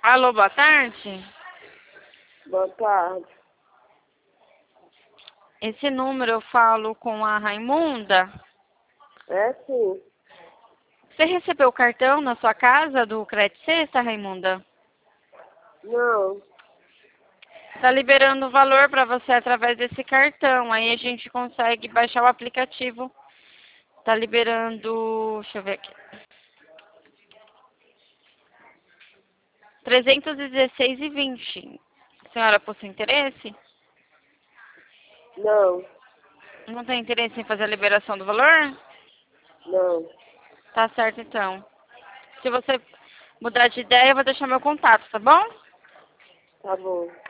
Alô, boa tarde. Boa tarde. Esse número eu falo com a Raimunda. É sim. Você recebeu o cartão na sua casa do Crédito Sexta, Raimunda? Não. Tá liberando o valor para você através desse cartão. Aí a gente consegue baixar o aplicativo. Tá liberando, deixa eu ver aqui. 316,20. Senhora, possui interesse? Não. Não tem interesse em fazer a liberação do valor? Não. Tá certo, então. Se você mudar de ideia, eu vou deixar meu contato, tá bom? Tá bom.